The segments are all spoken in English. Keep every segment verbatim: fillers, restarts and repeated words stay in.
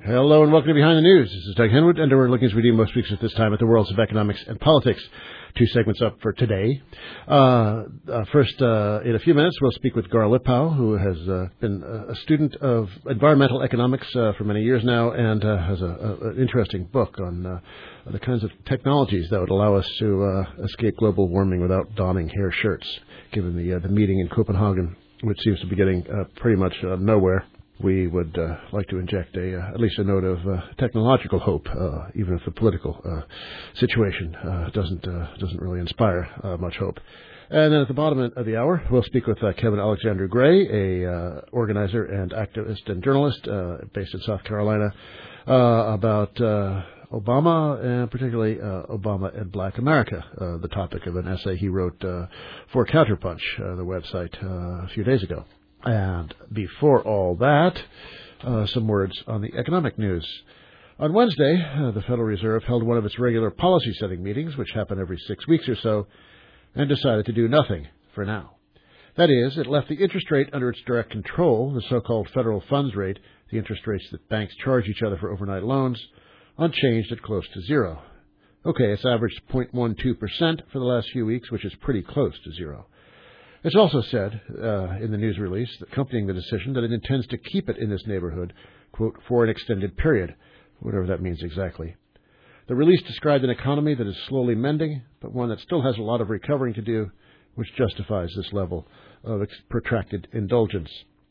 Hello and welcome to Behind the News. This is Doug Henwood, and we're looking as we do most weeks at this time at the worlds of economics and politics. Two segments up for today. Uh, uh, first, uh, in a few minutes, we'll speak with Gar Lipow, who has uh, been a student of environmental economics uh, for many years now and uh, has an interesting book on uh, the kinds of technologies that would allow us to uh, escape global warming without donning hair shirts, given the, uh, the meeting in Copenhagen, which seems to be getting uh, pretty much uh, nowhere. We would uh, like to inject a uh, at least a note of uh, technological hope, uh, even if the political uh, situation uh, doesn't uh, doesn't really inspire uh, much hope. And then at the bottom of the hour, we'll speak with uh, Kevin Alexander Gray, a uh, organizer and activist and journalist uh, based in South Carolina, uh, about uh, Obama and particularly uh, Obama and Black America, uh, the topic of an essay he wrote uh, for Counterpunch, uh, the website, uh, a few days ago. And before all that, uh, some words on the economic news. On Wednesday, uh, the Federal Reserve held one of its regular policy-setting meetings, which happen every six weeks or so, and decided to do nothing for now. That is, it left the interest rate under its direct control, the so-called federal funds rate, the interest rates that banks charge each other for overnight loans, unchanged at close to zero. Okay, it's averaged zero point one two percent for the last few weeks, which is pretty close to zero. It's also said uh, in the news release accompanying the decision that it intends to keep it in this neighborhood, quote, for an extended period, whatever that means exactly. The release described an economy that is slowly mending, but one that still has a lot of recovering to do, which justifies this level of ex- protracted indulgence.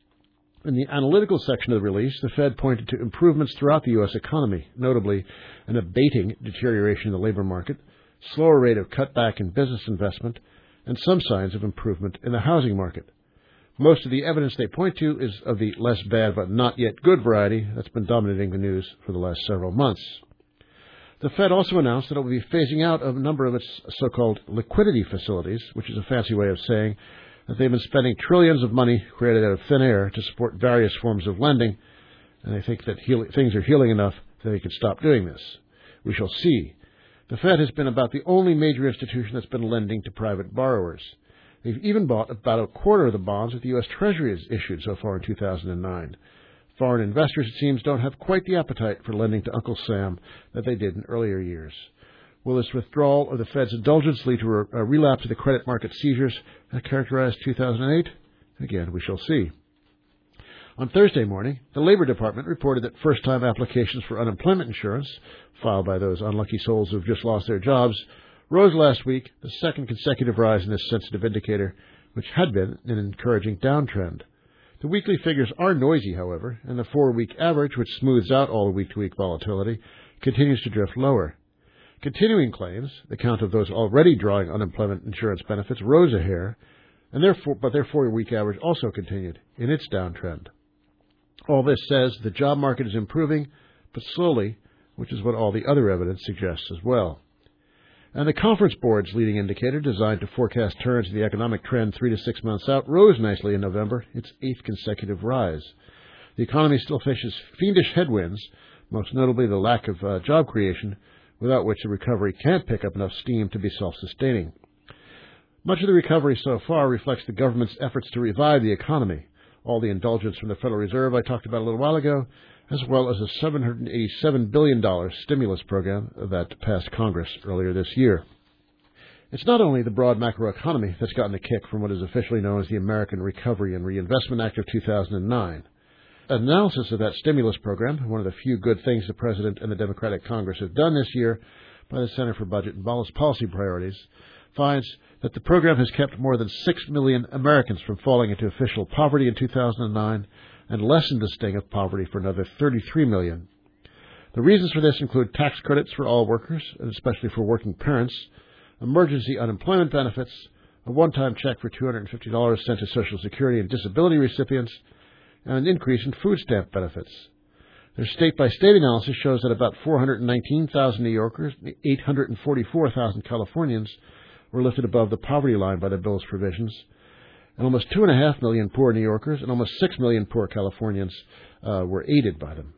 In the analytical section of the release, the Fed pointed to improvements throughout the U S economy, notably an abating deterioration in the labor market, slower rate of cutback in business investment, and some signs of improvement in the housing market. Most of the evidence they point to is of the less bad but not yet good variety that's been dominating the news for the last several months. The Fed also announced that it will be phasing out a number of its so-called liquidity facilities, which is a fancy way of saying that they've been spending trillions of money created out of thin air to support various forms of lending, and they think that heal- things are healing enough that they can stop doing this. We shall see. The Fed has been about the only major institution that's been lending to private borrowers. They've even bought about a quarter of the bonds that the U S Treasury has issued so far in two thousand nine. Foreign investors, it seems, don't have quite the appetite for lending to Uncle Sam that they did in earlier years. Will this withdrawal of the Fed's indulgence lead to a relapse of the credit market seizures that characterized two thousand eight? Again, we shall see. On Thursday morning, the Labor Department reported that first-time applications for unemployment insurance, filed by those unlucky souls who've just lost their jobs, rose last week, the second consecutive rise in this sensitive indicator, which had been an encouraging downtrend. The weekly figures are noisy, however, and the four-week average, which smooths out all the week-to-week volatility, continues to drift lower. Continuing claims, the count of those already drawing unemployment insurance benefits, rose a hair, and therefore, but their four-week average also continued in its downtrend. All this says the job market is improving, but slowly, which is what all the other evidence suggests as well. And the Conference Board's leading indicator, designed to forecast turns in the economic trend three to six months out, rose nicely in November, its eighth consecutive rise. The economy still faces fiendish headwinds, most notably the lack of uh, job creation, without which the recovery can't pick up enough steam to be self-sustaining. Much of the recovery so far reflects the government's efforts to revive the economy. All the indulgence from the Federal Reserve I talked about a little while ago, as well as a seven hundred eighty-seven billion dollars stimulus program that passed Congress earlier this year. It's not only the broad macroeconomy that's gotten a kick from what is officially known as the American Recovery and Reinvestment Act of two thousand nine. An analysis of that stimulus program, one of the few good things the President and the Democratic Congress have done this year by the Center for Budget and Policy Priorities, finds that the program has kept more than six million Americans from falling into official poverty in two thousand nine and lessened the sting of poverty for another thirty-three million. The reasons for this include tax credits for all workers, and especially for working parents, emergency unemployment benefits, a one-time check for two hundred fifty dollars sent to Social Security and disability recipients, and an increase in food stamp benefits. Their state-by-state analysis shows that about four hundred nineteen thousand New Yorkers and eight hundred forty-four thousand Californians were lifted above the poverty line by the bill's provisions, and almost two and a half million poor New Yorkers and almost six million poor Californians uh, were aided by them.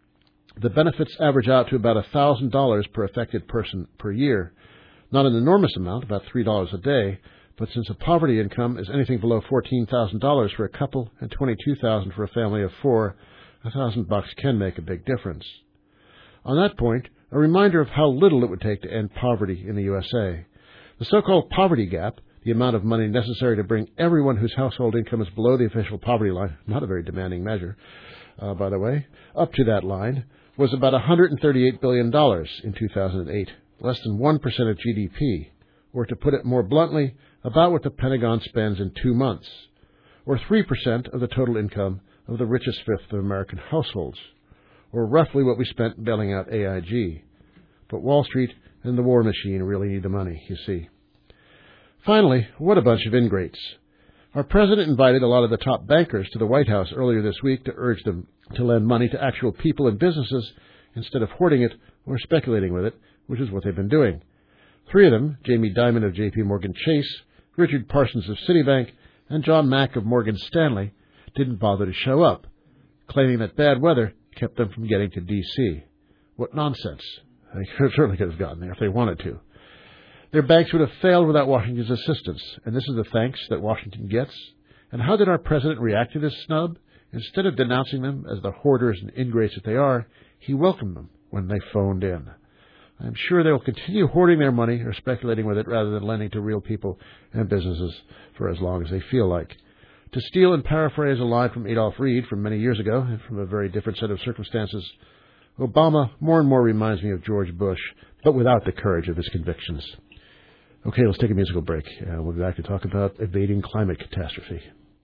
The benefits average out to about one thousand dollars per affected person per year, not an enormous amount, about three dollars a day, but since a poverty income is anything below fourteen thousand dollars for a couple and twenty-two thousand dollars for a family of four, a thousand bucks can make a big difference. On that point, a reminder of how little it would take to end poverty in the U S A. The so-called poverty gap, the amount of money necessary to bring everyone whose household income is below the official poverty line, not a very demanding measure, uh, by the way, up to that line, was about one hundred thirty-eight billion dollars in two thousand eight, less than one percent of G D P, or to put it more bluntly, about what the Pentagon spends in two months, or three percent of the total income of the richest fifth of American households, or roughly what we spent bailing out A I G. But Wall Street and the war machine really need the money, you see. Finally, what a bunch of ingrates. Our president invited a lot of the top bankers to the White House earlier this week to urge them to lend money to actual people and businesses instead of hoarding it or speculating with it, which is what they've been doing. Three of them, Jamie Dimon of J P Morgan Chase, Richard Parsons of Citibank, and John Mack of Morgan Stanley, didn't bother to show up, claiming that bad weather kept them from getting to D C What nonsense. They certainly could have gotten there if they wanted to. Their banks would have failed without Washington's assistance, and this is the thanks that Washington gets. And how did our president react to this snub? Instead of denouncing them as the hoarders and ingrates that they are, he welcomed them when they phoned in. I'm sure they will continue hoarding their money or speculating with it rather than lending to real people and businesses for as long as they feel like. To steal and paraphrase a line from Adolph Reed from many years ago, and from a very different set of circumstances, Obama more and more reminds me of George Bush, but without the courage of his convictions. Okay, let's take a musical break. Uh, we'll be back to talk about evading climate catastrophe.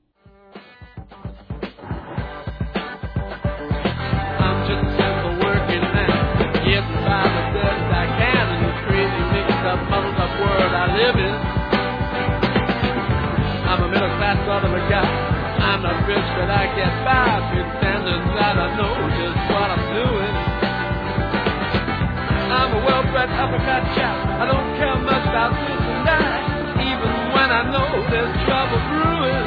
I'm just a simple working man, getting by the best I can in this crazy mixed up, muddled up world I live in. I'm a middle class sort of a guy. I'm not rich, but I get by, pretending that I know just what I'm doing. I'm a well-bred uppercut chap. I don't care much about this and that, even when I know there's trouble brewing.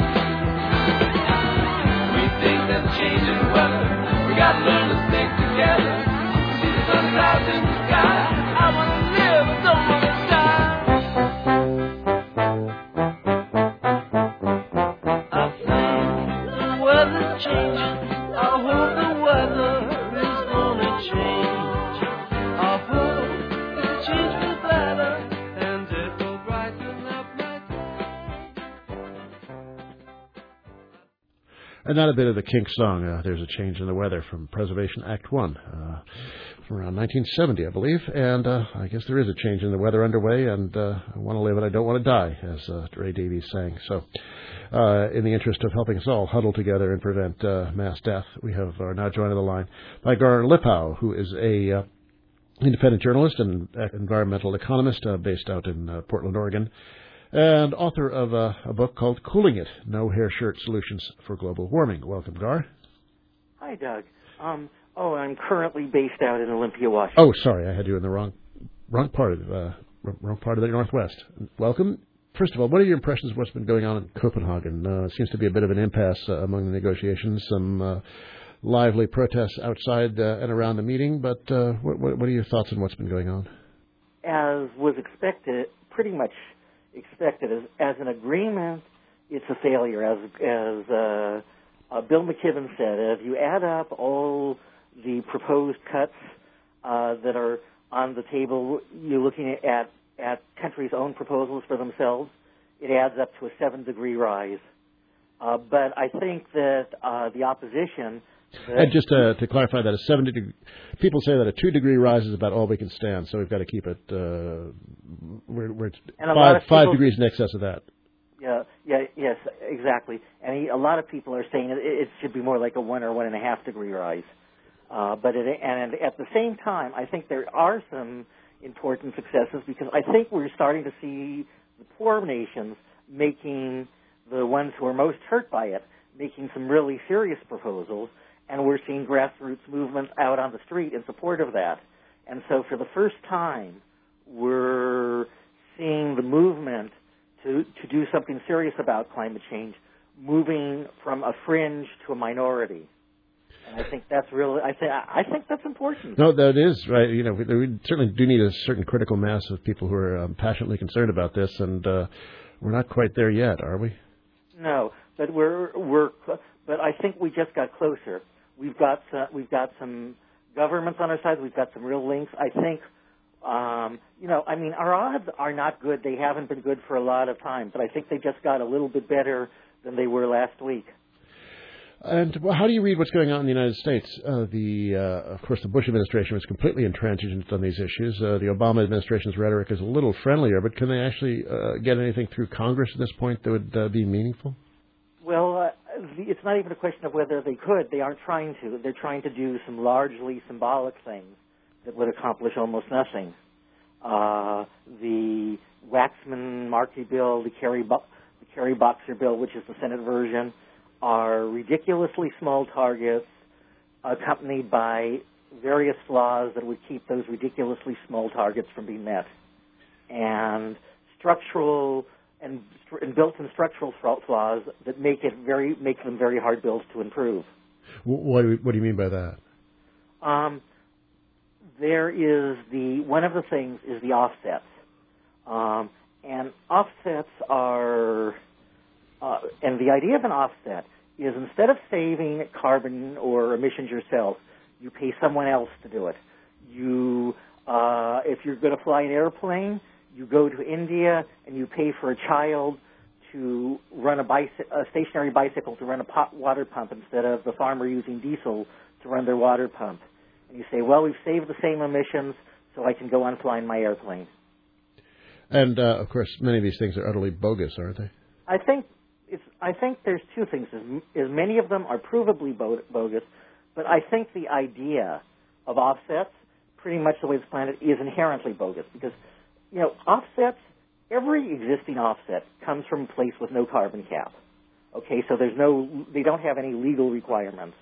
We think that changing weather, we gotta learn to stick together. See the sun clouds in the sky. I wanna live, I don't wanna die. I think the weather's changing. I hope the weather is gonna change. And not a bit of the Kinks song, uh, There's a Change in the Weather, from Preservation Act one, uh, from around nineteen seventy, I believe. And uh, I guess there is a change in the weather underway, and uh, I want to live and I don't want to die, as uh, Ray Davies sang. So uh, in the interest of helping us all huddle together and prevent uh, mass death, we have are now joined on the line by Gar Lipow, who is a uh, independent journalist and environmental economist uh, based out in uh, Portland, Oregon, and author of a, a book called Cooling It, No Hair Shirt Solutions for Global Warming. Welcome, Gar. Hi, Doug. Um, oh, I'm currently based out in Olympia, Washington. Oh, sorry, I had you in the wrong wrong part of uh, wrong part of the Northwest. Welcome. First of all, what are your impressions of what's been going on in Copenhagen? Uh, it seems to be a bit of an impasse uh, among the negotiations, some uh, lively protests outside uh, and around the meeting, but uh, what, what, what are your thoughts on what's been going on? As was expected, pretty much expected, as, as an agreement, it's a failure. As, as uh, uh, Bill McKibben said, if you add up all the proposed cuts uh, that are on the table, you're looking at, at countries' own proposals for themselves, it adds up to a seven-degree rise. Uh, but I think that uh, the opposition... And just uh, to clarify that, a seven degree, people say that a two degree rise is about all we can stand, so we've got to keep it. Uh, we're, we're five, people, five degrees in excess of that. Yeah, yeah, yes, exactly. And he, a lot of people are saying it, it should be more like a one or one and a half degree rise. Uh, but it, and at the same time, I think there are some important successes, because I think we're starting to see the poor nations making, the ones who are most hurt by it, making some really serious proposals. And we're seeing grassroots movements out on the street in support of that. And so for the first time, we're seeing the movement to, to do something serious about climate change moving from a fringe to a minority. And I think that's really, I, th- I think that's important. No, that is, right. You know, we, we certainly do need a certain critical mass of people who are um, passionately concerned about this, and uh, we're not quite there yet, are we? No, but we're, we're, but I think we just got closer. We've got uh, we've got some governments on our side. We've got some real links. I think, um, you know, I mean, our odds are not good. They haven't been good for a lot of time, but I think they just got a little bit better than they were last week. And well, how do you read what's going on in the United States? Uh, the, uh, of course, the Bush administration was completely intransigent on these issues. Uh, the Obama administration's rhetoric is a little friendlier, but can they actually uh, get anything through Congress at this point that would uh, be meaningful? Well, uh, the, it's not even a question of whether they could. They aren't trying to. They're trying to do some largely symbolic things that would accomplish almost nothing. Uh, the Waxman-Markey bill, the Kerry, Bo- the Kerry Boxer bill, which is the Senate version, are ridiculously small targets accompanied by various flaws that would keep those ridiculously small targets from being met. And structural and, and built-in structural flaws that make it very make them very hard bills to improve. What do, we, what do you mean by that? Um, there is the one of the things is the offsets, um, and offsets are uh, and the idea of an offset is instead of saving carbon or emissions yourself, you pay someone else to do it. You, uh, if you're going to fly an airplane, you go to India and you pay for a child to run a, bicy- a stationary bicycle to run a pot water pump instead of the farmer using diesel to run their water pump. And you say, well, we've saved the same emissions, so I can go on flying my airplane. And, uh, of course, many of these things are utterly bogus, aren't they? I think it's, I think there's two things. As, as many of them are provably bogus, but I think the idea of offsets, pretty much the way it's planned, is inherently bogus because, you know, offsets, every existing offset comes from a place with no carbon cap. Okay, so there's no, they don't have any legal requirements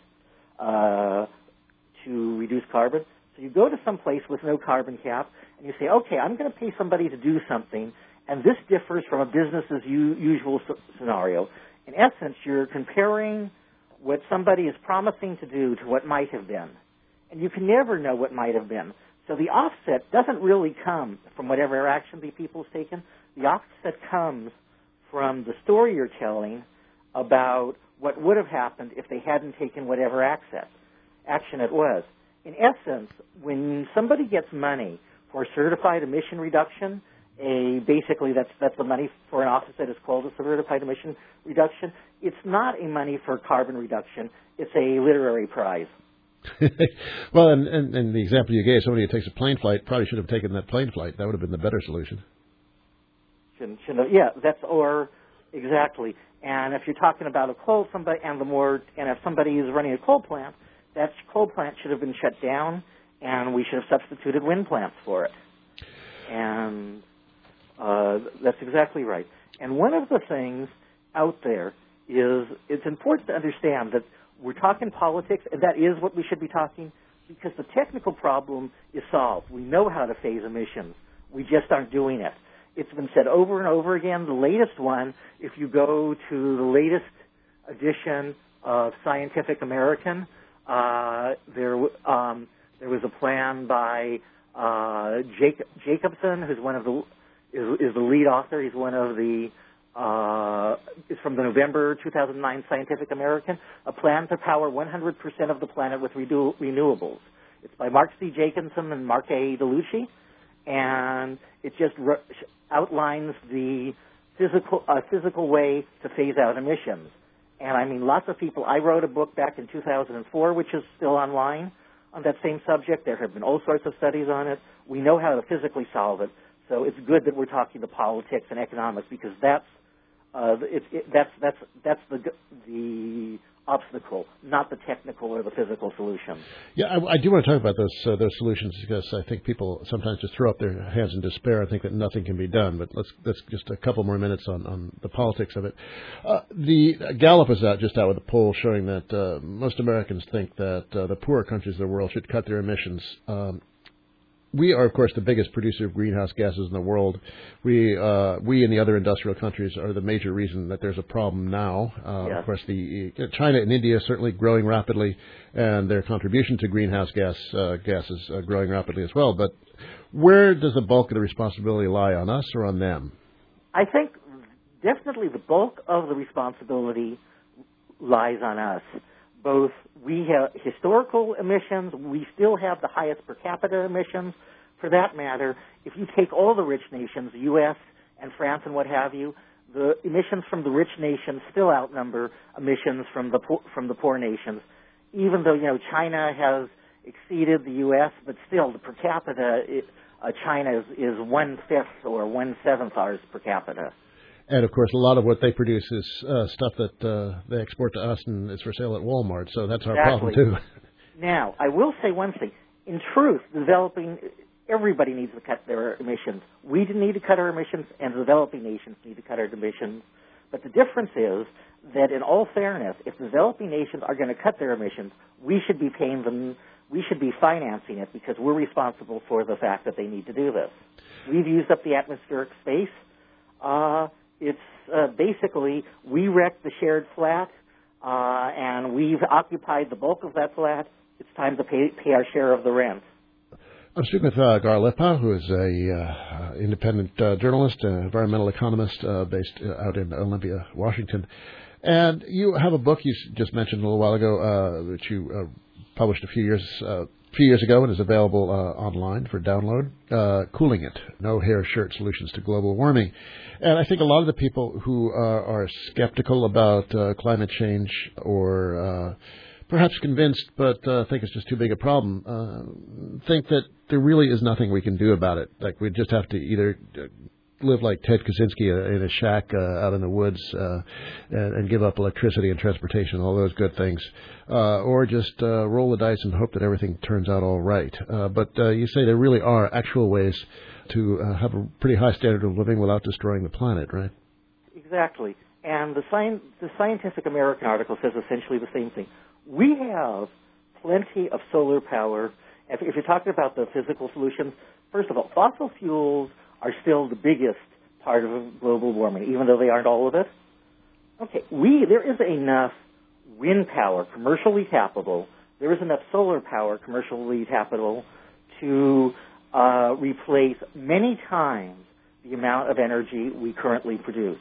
uh, to reduce carbon. So you go to some place with no carbon cap and you say, okay, I'm going to pay somebody to do something, and this differs from a business as usual scenario. In essence, you're comparing what somebody is promising to do to what might have been. And you can never know what might have been. So the offset doesn't really come from whatever action the people have taken. The offset comes from the story you're telling about what would have happened if they hadn't taken whatever access, action it was. In essence, when somebody gets money for certified emission reduction, a basically that's that's the money for an offset is called a certified emission reduction. It's not a money for carbon reduction. It's a literary prize. Well, and, and, and the example you gave, somebody who takes a plane flight probably should have taken that plane flight. That would have been the better solution. Shouldn't, shouldn't have, yeah, that's or exactly. And if you're talking about a coal, somebody and the more and if somebody is running a coal plant, that coal plant should have been shut down, and we should have substituted wind plants for it. And uh, that's exactly right. And one of the things out there is it's important to understand that we're talking politics, and that is what we should be talking, because the technical problem is solved. We know how to phase emissions. We just aren't doing it. It's been said over and over again. The latest one, if you go to the latest edition of Scientific American, uh, there um, there was a plan by uh, Jacob, Jacobson, who's one of the is, is the lead author. He's one of the Uh, is from the November two thousand nine Scientific American, a plan to power one hundred percent of the planet with renew- renewables. It's by Mark C. Jacobson and Mark A. DeLucci, and it just re- outlines the physical uh, physical way to phase out emissions. And I mean, lots of people. I wrote a book back in two thousand four, which is still online, on that same subject. There have been all sorts of studies on it. We know how to physically solve it. So it's good that we're talking to politics and economics, because that's Uh, it, it, that's that's that's the the obstacle, not the technical or the physical solution. Yeah, I, I do want to talk about those uh, those solutions, because I think people sometimes just throw up their hands in despair and think that nothing can be done. But let's let's just a couple more minutes on, on the politics of it. Uh, the Gallup is out just out with a poll showing that uh, most Americans think that uh, the poorer countries of the world should cut their emissions. Um, We are, of course, the biggest producer of greenhouse gases in the world. We uh, we and the other industrial countries are the major reason that there's a problem now. Uh, yeah. Of course, the uh, China and India are certainly growing rapidly, and their contribution to greenhouse gas uh, gases uh, growing rapidly as well. But where does the bulk of the responsibility lie, on us or on them? I think definitely the bulk of the responsibility lies on us. both we have historical emissions, we still have the highest per capita emissions. For that matter, if you take all the rich nations, the U S and France and what have you, the emissions from the rich nations still outnumber emissions from the poor, from the poor nations. Even though, you know, China has exceeded the U S, but still the per capita, it, uh, China is, is one-fifth or one-seventh ours per capita. And, of course, a lot of what they produce is uh, stuff that uh, they export to us and is for sale at Walmart, so that's our Exactly. problem, too. Now, I will say one thing. In truth, developing, everybody needs to cut their emissions. We need to cut our emissions, and the developing nations need to cut our emissions. But the difference is that, in all fairness, if developing nations are going to cut their emissions, we should be paying them, we should be financing it because we're responsible for the fact that they need to do this. We've used up the atmospheric space. Uh, it's uh, basically we wrecked the shared flat, uh, and we've occupied the bulk of that flat. It's time to pay, pay our share of the rent. I'm speaking with uh, Gar Lipow, who is a uh, independent uh, journalist, an environmental economist uh, based uh, out in Olympia, Washington. And you have a book you just mentioned a little while ago uh, that you uh, published a few years uh, few years ago and is available uh, online for download, uh, Cooling It, No Hair Shirt Solutions to Global Warming. And I think a lot of the people who uh, are skeptical about uh, climate change or uh, perhaps convinced but uh, think it's just too big a problem, uh, think that there really is nothing we can do about it. Like we just have to either live like Ted Kaczynski in a shack uh, out in the woods uh, and, and give up electricity and transportation, all those good things, uh, or just uh, roll the dice and hope that everything turns out all right. Uh, but uh, you say there really are actual ways to uh, have a pretty high standard of living without destroying the planet, right? Exactly. And the, sci- the Scientific American article says essentially the same thing. We have plenty of solar power. If, if you're talking about the physical solutions, first of all, fossil fuels are still the biggest part of global warming, even though they aren't all of it. Okay, we there is enough wind power, commercially tappable. There is enough solar power, commercially tappable, to uh, replace many times the amount of energy we currently produce.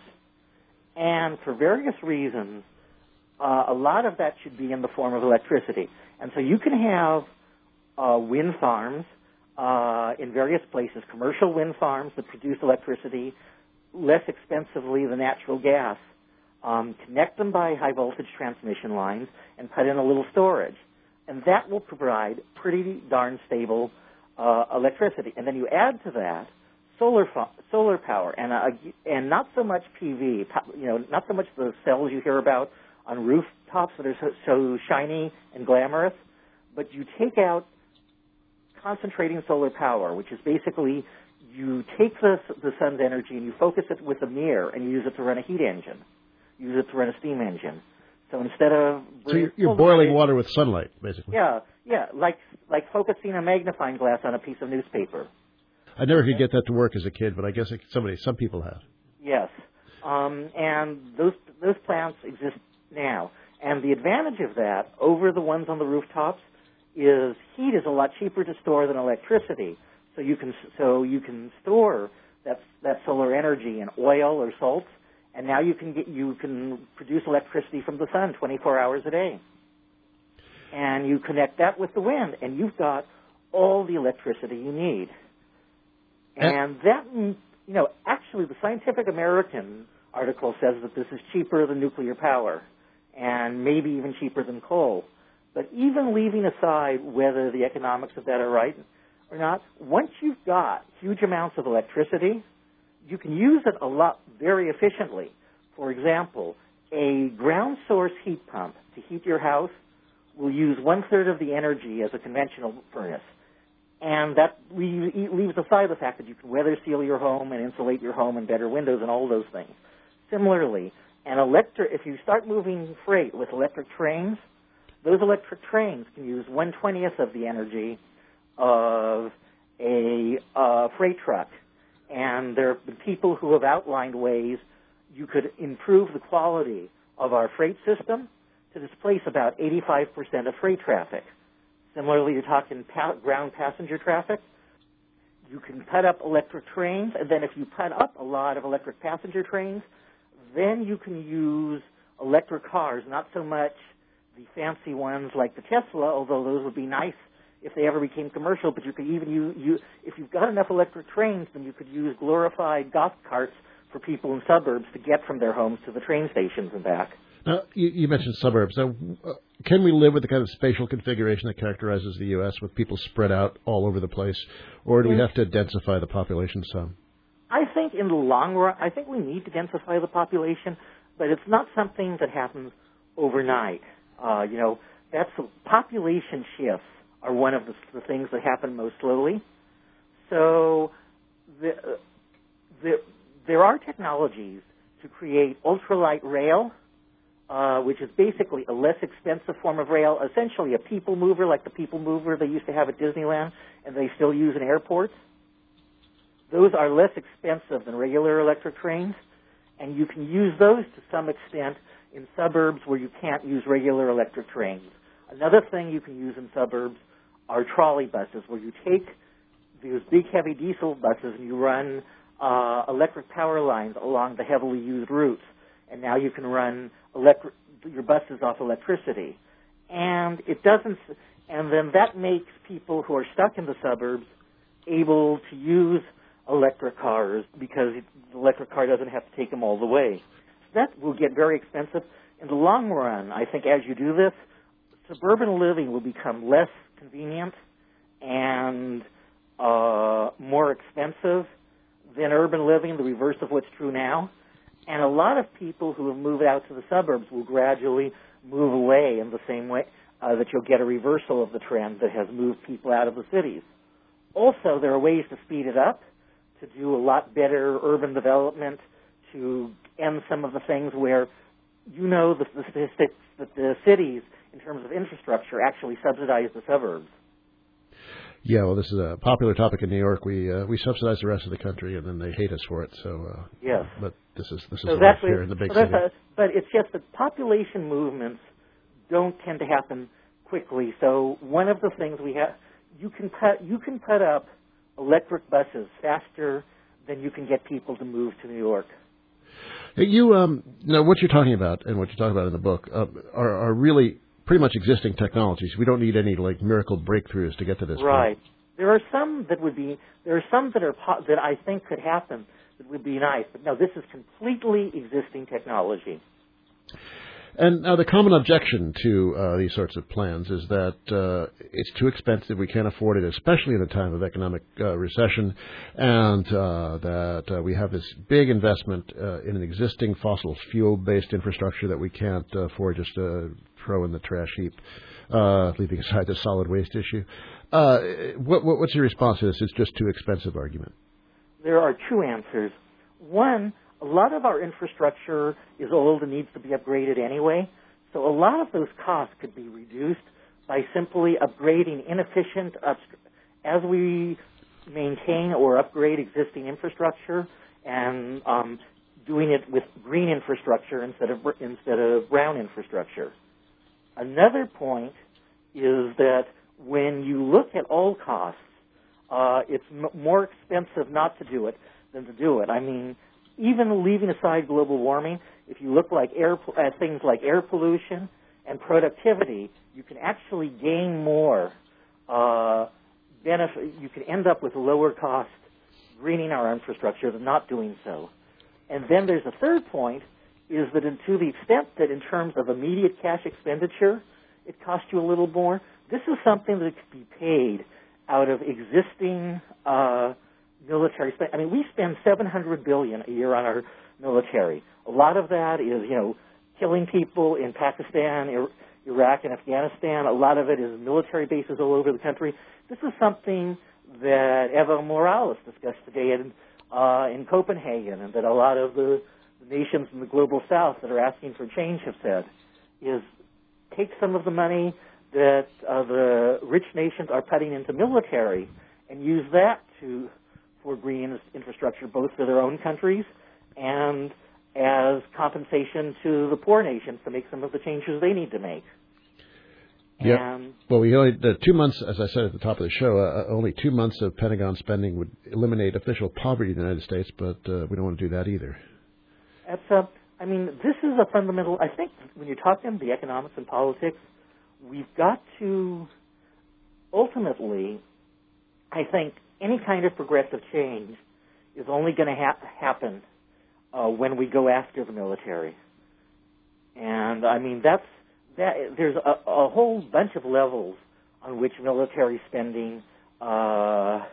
And for various reasons, uh, a lot of that should be in the form of electricity. And so you can have uh, wind farms uh, in various places, commercial wind farms that produce electricity less expensively than natural gas. Um, connect them by high-voltage transmission lines and put in a little storage. And that will provide pretty darn stable uh, electricity. And then you add to that solar fo- solar power, and uh, and not so much P V, you know, not so much the cells you hear about on rooftops that are so, so shiny and glamorous, but you take out concentrating solar power, which is basically you take the, the sun's energy and you focus it with a mirror and you use it to run a heat engine, use it to run a steam engine. So instead of so you're, you're boiling water with sunlight, basically. Yeah, yeah, like like focusing a magnifying glass on a piece of newspaper. I never could get that to work as a kid, but I guess it, somebody, some people have. Yes, um, and those those plants exist now, and the advantage of that over the ones on the rooftops is heat is a lot cheaper to store than electricity. So you can so you can store that that solar energy in oil or salts, and now you can get you can produce electricity from the sun twenty-four hours a day, and you connect that with the wind, and you've got all the electricity you need. And that, you know, actually the Scientific American article says that this is cheaper than nuclear power and maybe even cheaper than coal. But even leaving aside whether the economics of that are right or not, once you've got huge amounts of electricity, you can use it a lot very efficiently. For example, a ground source heat pump to heat your house will use one-third of the energy as a conventional furnace. And that leaves aside the fact that you can weather seal your home and insulate your home and better windows and all those things. Similarly, an electric, if you start moving freight with electric trains, those electric trains can use one twentieth of the energy of a uh, freight truck. And there have been people who have outlined ways you could improve the quality of our freight system to displace about eighty-five percent of freight traffic. Similarly, you're talking pa- ground passenger traffic. You can put up electric trains, and then if you put up a lot of electric passenger trains, then you can use electric cars, not so much the fancy ones like the Tesla, although those would be nice if they ever became commercial, but you could even use, you, if you've got enough electric trains, then you could use glorified golf carts for people in suburbs to get from their homes to the train stations and back. Now, you, you mentioned suburbs. Now, uh, can we live with the kind of spatial configuration that characterizes the U S with people spread out all over the place, or do we have to densify the population some? I think in the long run, I think we need to densify the population, but it's not something that happens overnight. Uh, you know, that's population shifts are one of the, the things that happen most slowly. So the, the, there are technologies to create ultralight rail, uh, which is basically a less expensive form of rail, essentially a people mover like the people mover they used to have at Disneyland and they still use in airports. Those are less expensive than regular electric trains, and you can use those to some extent in suburbs where you can't use regular electric trains. Another thing you can use in suburbs are trolley buses, where you take these big, heavy diesel buses and you run uh, electric power lines along the heavily used routes, and now you can run electric, your buses off electricity. And it doesn't, and then that makes people who are stuck in the suburbs able to use electric cars because the electric car doesn't have to take them all the way. That will get very expensive. In the long run, I think as you do this, suburban living will become less convenient and uh, more expensive than urban living, the reverse of what's true now. And a lot of people who have moved out to the suburbs will gradually move away in the same way uh, that you'll get a reversal of the trend that has moved people out of the cities. Also, there are ways to speed it up, to do a lot better urban development, to end some of the things where you know the, the statistics that the cities, in terms of infrastructure, actually subsidize the suburbs. Yeah, well, this is a popular topic in New York. We uh, we subsidize the rest of the country, and then they hate us for it. So uh, yes, but this is this is so life here in the big so city. A, but it's just that population movements don't tend to happen quickly. So one of the things we have, you can put you can put up electric buses faster than you can get people to move to New York. You, um, you know, what you're talking about and what you talk about in the book uh, are, are really pretty much existing technologies. We don't need any like miracle breakthroughs to get to this right. point. There are some that would be. There are some that are po- that I think could happen that would be nice. But no, this is completely existing technology. And now the common objection to uh, these sorts of plans is that uh, it's too expensive, we can't afford it, especially in a time of economic uh, recession, and uh, that uh, we have this big investment uh, in an existing fossil fuel-based infrastructure that we can't uh, afford just to throw in the trash heap, uh, leaving aside the solid waste issue. Uh, what, what, what's your response to this? It's just too expensive argument. There are two answers. One, a lot of our infrastructure is old and needs to be upgraded anyway, so a lot of those costs could be reduced by simply upgrading inefficient, upst- as we maintain or upgrade existing infrastructure and um, doing it with green infrastructure instead of instead of brown infrastructure. Another point is that when you look at all costs, uh, it's m- more expensive not to do it than to do it. I mean, even leaving aside global warming, if you look like air, at things like air pollution and productivity, you can actually gain more uh, benefit. You can end up with lower cost greening our infrastructure than not doing so. And then there's a third point, is that in, to the extent that in terms of immediate cash expenditure, it costs you a little more, this is something that could be paid out of existing uh military spend. I mean, we spend seven hundred billion dollars a year on our military. A lot of that is, you know, killing people in Pakistan, Iraq, and Afghanistan. A lot of it is military bases all over the country. This is something that Evo Morales discussed today in, uh, in Copenhagen, and that a lot of the, the nations in the global south that are asking for change have said, is take some of the money that uh, the rich nations are putting into military and use that to for green infrastructure, both for their own countries and as compensation to the poor nations to make some of the changes they need to make. Yeah. And well, we only the two months, as I said at the top of the show, uh, only two months of Pentagon spending would eliminate official poverty in the United States, but uh, we don't want to do that either. That's a, I mean, this is a fundamental. I think when you're talking the economics and politics we've got to ultimately, I think, any kind of progressive change is only going to ha- happen uh, when we go after the military. And I mean, that's that. There's a, a whole bunch of levels on which military spending uh,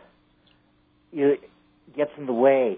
it gets in the way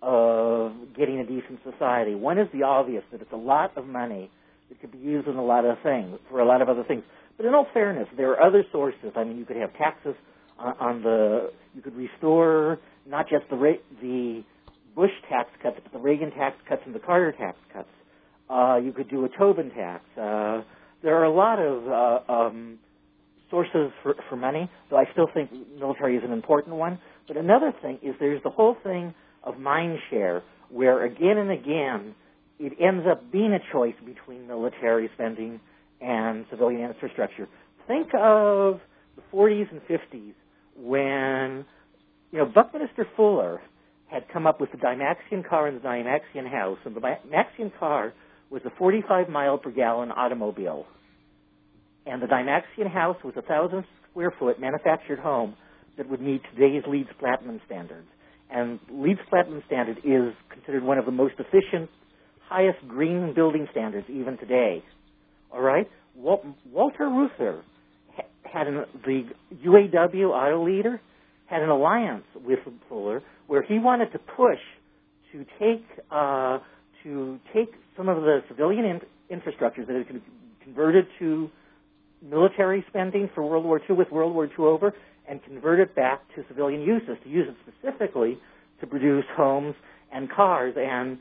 of getting a decent society. One is the obvious, that it's a lot of money that could be used in a lot of things, for a lot of other things. But in all fairness, there are other sources. I mean, you could have taxes on, on the, you could restore not just the Re- the Bush tax cuts, but the Reagan tax cuts and the Carter tax cuts. Uh, you could do a Tobin tax. Uh, there are a lot of uh, um, sources for, for money, though I still think military is an important one. But another thing is there's the whole thing of mind share, where again and again it ends up being a choice between military spending and civilian infrastructure. Think of the forties and fifties when, you know, Buckminster Fuller had come up with the Dymaxion car and the Dymaxion house, and the Dymaxion car was a forty-five mile per gallon automobile. And the Dymaxion house was a thousand square foot manufactured home that would meet today's Leeds Platinum standards. And Leeds Platinum standard is considered one of the most efficient, highest green building standards even today. All right? Wal- Walter Reuther ha- had an, the U A W auto leader had an alliance with Fuller where he wanted to push to take uh, to take some of the civilian in- infrastructures that had been converted to military spending for World War Two with World War Two over and convert it back to civilian uses, to use it specifically to produce homes and cars. And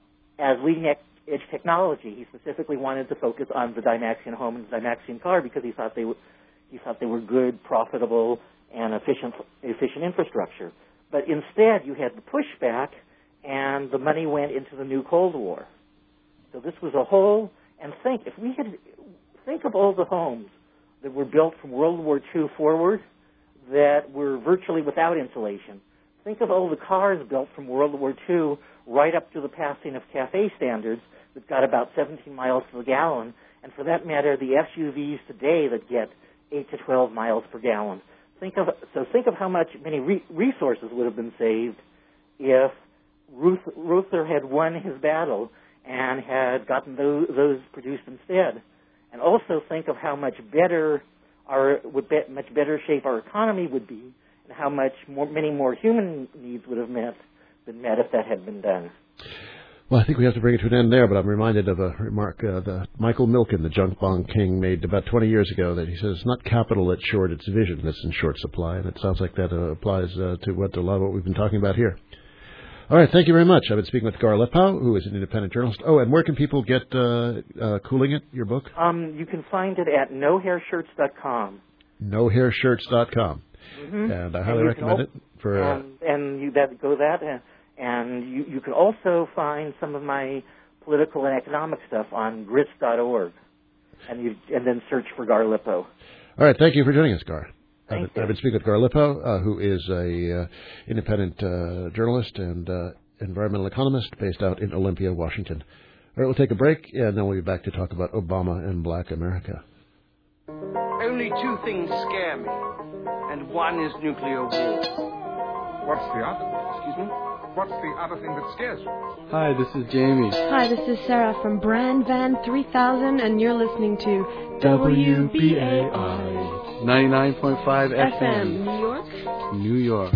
as leading-edge technology, he specifically wanted to focus on the Dymaxion home and the Dymaxion car because he thought they were, he thought they were good, profitable, and efficient, efficient infrastructure. But instead, you had the pushback, and the money went into the new Cold War. So this was a whole, and think, if we had, think of all the homes that were built from World War Two forward that were virtually without insulation. Think of all the cars built from World War Two right up to the passing of CAFE standards that got about seventeen miles per gallon, and for that matter, the S U Vs today that get eight to twelve miles per gallon. Think of so think of how much many re- resources would have been saved if Ruth, Reuther had won his battle and had gotten those, those produced instead. And also think of how much better our would be, much better shape our economy would be, and how much more many more human needs would have met been met if that had been done. Well, I think we have to bring it to an end there, but I'm reminded of a remark uh, that Michael Milken, the junk bond king, made about twenty years ago, that he says, it's not capital that's short, it's vision that's in short supply, and it sounds like that uh, applies uh, to what a lot of what we've been talking about here. All right, thank you very much. I've been speaking with Gar Lipow, who is an independent journalist. Oh, and where can people get uh, uh, Cooling It, your book? Um, you can find it at no hair shirts dot com. no hair shirts dot com. Mm-hmm. And I highly recommend al- it. for. Uh, and, and you that go that, and, and you, you can also find some of my political and economic stuff on grits dot org, and you and then search for Gar Lipow. All right, thank you for joining us, Gar. Thank I've, you. I've been speaking with Gar Lipow, uh, who is a uh, independent uh, journalist and uh, environmental economist based out in Olympia, Washington. All right, we'll take a break, and then we'll be back to talk about Obama and Black America. Only two things scare me, and one is nuclear war. What's the other? Excuse me? What's the other thing that scares you? Hi, this is Jamie. Hi, this is Sarah from Brand Van three thousand, and you're listening to W B A I ninety-nine point five F F M, M, New York. New York.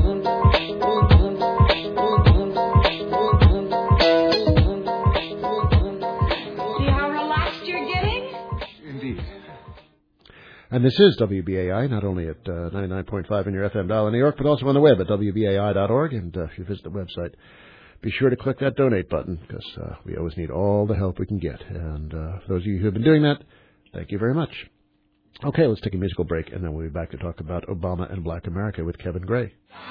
See how relaxed you're getting? Indeed. And this is W B A I, not only at uh, ninety-nine point five in your F M dial in New York, but also on the web at W B A I dot org. And uh, if you visit the website, be sure to click that donate button, because uh, we always need all the help we can get. And uh, for those of you who have been doing that, thank you very much. Okay, let's take a musical break, and then we'll be back to talk about Obama and Black America with Kevin Gray.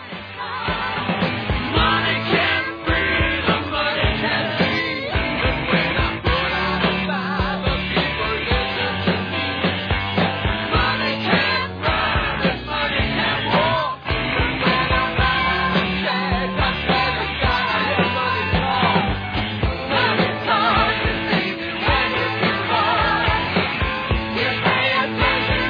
Money can't free the money can't see. But when I put out a fire, the people listen to me. Money can't run and money can't walk. But when I buy a check, I swear to God I hear money talk. Money talk is easy when you get caught. You pay attention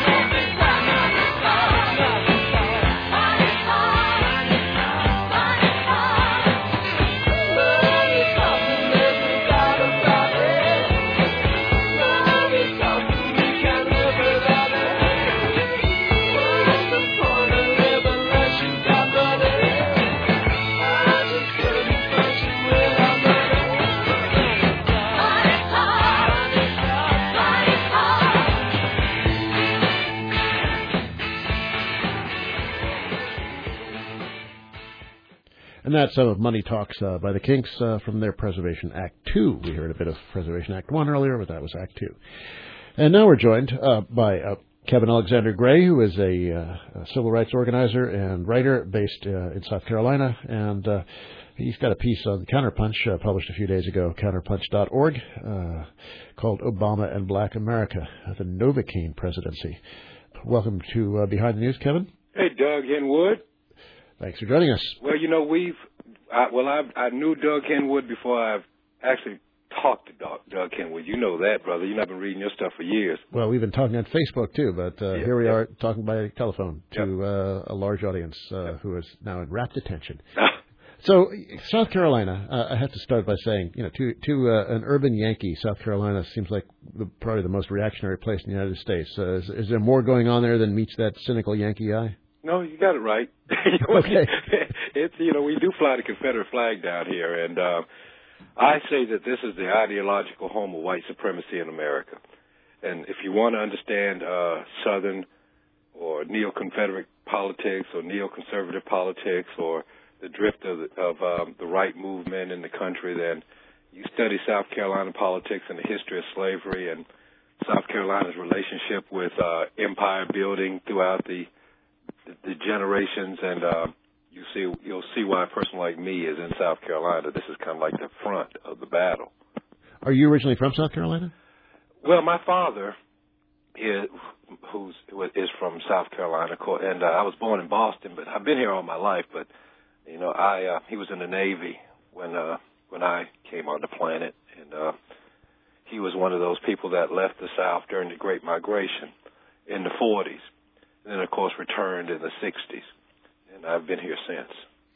And that's some of Money Talks uh, by the Kinks uh, from their Preservation Act two. We heard a bit of Preservation Act one earlier, but that was Act two. And now we're joined uh, by uh, Kevin Alexander Gray, who is a, uh, a civil rights organizer and writer based uh, in South Carolina. And uh, he's got a piece on the Counterpunch uh, published a few days ago, counterpunch dot org, uh, called Obama and Black America, the Novocaine Presidency. Welcome to uh, Behind the News, Kevin. Hey, Doug Henwood. Thanks for joining us. Well, you know, we've, I, well, I, I knew Doug Henwood before I've actually talked to Doug, Doug Henwood. You know that, brother. You know, I've been reading your stuff for years. Well, we've been talking on Facebook, too, but uh, yeah, here we yeah. are talking by telephone to Yep. uh, a large audience uh, who is now in rapt attention. So, South Carolina, uh, I have to start by saying, you know, to to uh, an urban Yankee, South Carolina seems like the, probably the most reactionary place in the United States. Uh, is, is there more going on there than meets that cynical Yankee eye? No, you got it right. You know, Okay. It's, you know, we do fly the Confederate flag down here, and uh, I say that this is the ideological home of white supremacy in America. And if you want to understand uh, Southern or neo-Confederate politics or neo-conservative politics or the drift of, the, of um, the right movement in the country, then you study South Carolina politics and the history of slavery and South Carolina's relationship with uh, empire building throughout the the, the generations, and uh, you see you'll see why a person like me is in South Carolina. This is kind of like the front of the battle. Are you originally from South Carolina? Well, my father is who's is from South Carolina, and uh, I was born in Boston, but I've been here all my life. But you know, I uh, he was in the Navy when uh, when I came on the planet, and uh, he was one of those people that left the South during the Great Migration in the forties, and then of course returned in the sixties, and I've been here since.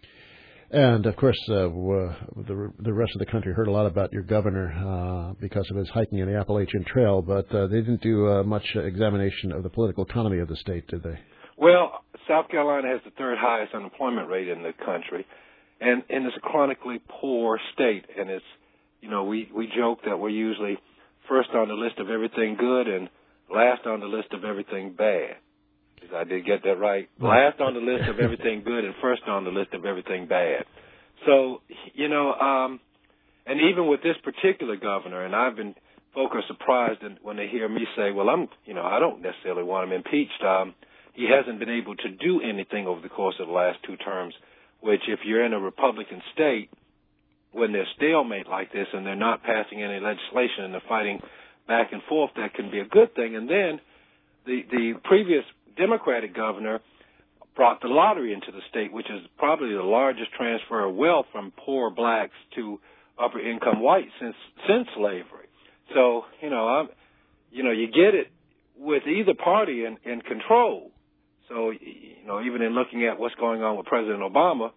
And of course, uh, w- the the rest of the country heard a lot about your governor uh, because of his hiking in the Appalachian Trail, but uh, they didn't do uh, much examination of the political economy of the state, did they? Well, South Carolina has the third highest unemployment rate in the country, and, and it's a chronically poor state. And it's, you know, we, we joke that we're usually first on the list of everything good and last on the list of everything bad. I did get that right. Last on the list of everything good and first on the list of everything bad. So, you know, um, and even with this particular governor, and I've been, folk are surprised when they hear me say, well, I'm, you know, I don't necessarily want him impeached. Um, he hasn't been able to do anything over the course of the last two terms, which if you're in a Republican state, when there's stalemate like this and they're not passing any legislation and they're fighting back and forth, that can be a good thing. And then the, the previous Democratic governor brought the lottery into the state, which is probably the largest transfer of wealth from poor blacks to upper income whites since since slavery. So, you know, I'm, you know, you get it with either party in, in control. So, you know, even in looking at what's going on with President Obama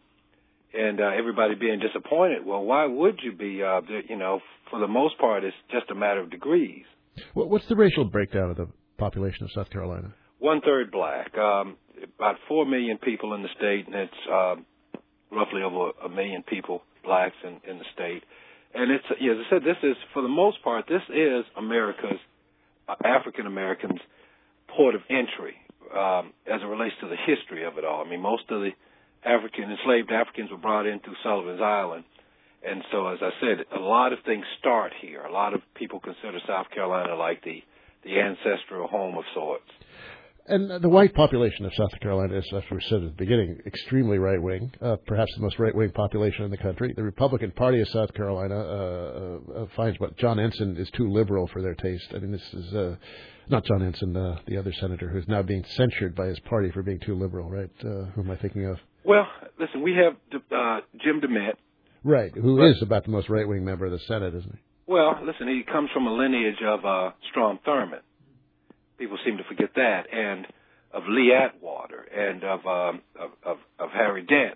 and uh, everybody being disappointed, well, why would you be? Uh, you know, for the most part, it's just a matter of degrees. What's the racial breakdown of the population of South Carolina? One-third black, um, about four million people in the state, and it's um, roughly over a million people, blacks, in, in the state. And it's, yeah, as I said, this is, for the most part, this is America's, uh, African-Americans' port of entry um, as it relates to the history of it all. I mean, most of the African, enslaved Africans were brought in through Sullivan's Island. And so, as I said, a lot of things start here. A lot of people consider South Carolina like the, the ancestral home of sorts. And the white population of South Carolina is, as we said at the beginning, extremely right-wing, uh, perhaps the most right-wing population in the country. The Republican Party of South Carolina uh, uh, finds what John Ensign is too liberal for their taste. I mean, this is uh, not John Ensign, uh, the other senator who's now being censured by his party for being too liberal, right? Uh, who am I thinking of? Well, listen, we have uh, Jim DeMint. Right, who but, is about the most right-wing member of the Senate, isn't he? Well, listen, he comes from a lineage of uh, Strom Thurmond. People seem to forget that, and of Lee Atwater, and of, um, of of of Harry Dent.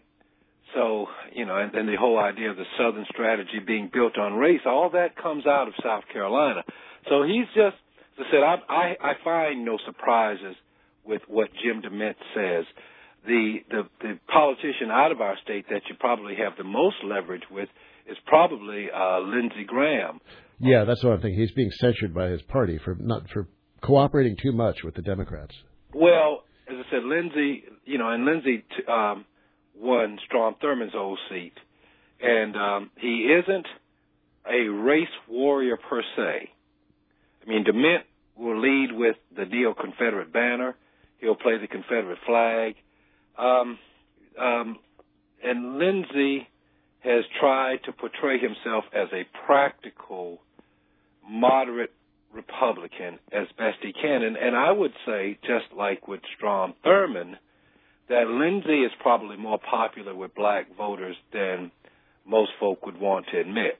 So, you know, and then the whole idea of the Southern strategy being built on race, all that comes out of South Carolina. So he's just, as I said, I I, I find no surprises with what Jim DeMint says. The, the the politician out of our state that you probably have the most leverage with is probably uh, Lindsey Graham. Yeah, that's what I'm thinking. He's being censured by his party for not for cooperating too much with the Democrats. Well, as I said, Lindsey, you know, and Lindsey, um, won Strom Thurmond's old seat. And um, he isn't a race warrior per se. I mean, DeMint will lead with the Neo Confederate banner. He'll play the Confederate flag. Um, um, and Lindsey has tried to portray himself as a practical, moderate Republican as best he can. And, and I would say, just like with Strom Thurmond, that Lindsey is probably more popular with black voters than most folk would want to admit.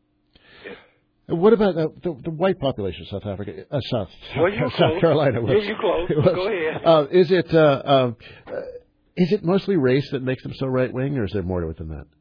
What about uh, the, the white population of South Africa, uh, South, well, you're South close. Carolina? Was, yeah, you close. Go ahead. Uh, is it uh, uh, is it mostly race that makes them so right wing, or is there more to it than that?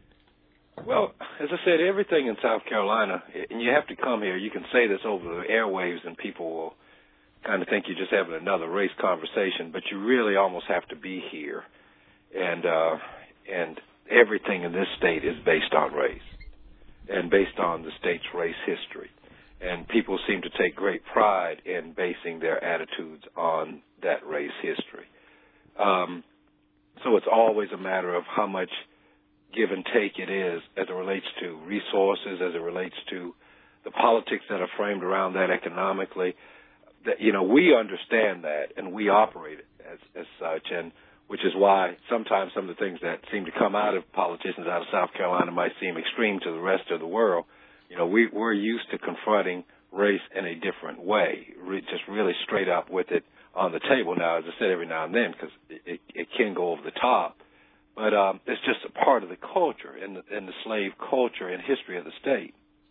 Well, as I said, everything in South Carolina, and you have to come here. You can say this over the airwaves, and people will kind of think you're just having another race conversation, but you really almost have to be here, and uh, and everything in this state is based on race and based on the state's race history. And people seem to take great pride in basing their attitudes on that race history. Um, so it's always a matter of how much give and take it is as it relates to resources, as it relates to the politics that are framed around that economically. That, you know, we understand that and we operate as, as such, and which is why sometimes some of the things that seem to come out of politicians out of South Carolina might seem extreme to the rest of the world. You know, we, we're used to confronting race in a different way, re- just really straight up with it on the table. Now, as I said, every now and then, because it, it, it can go over the top, but um, it's just a part of the culture and the, and the slave culture and history of the state.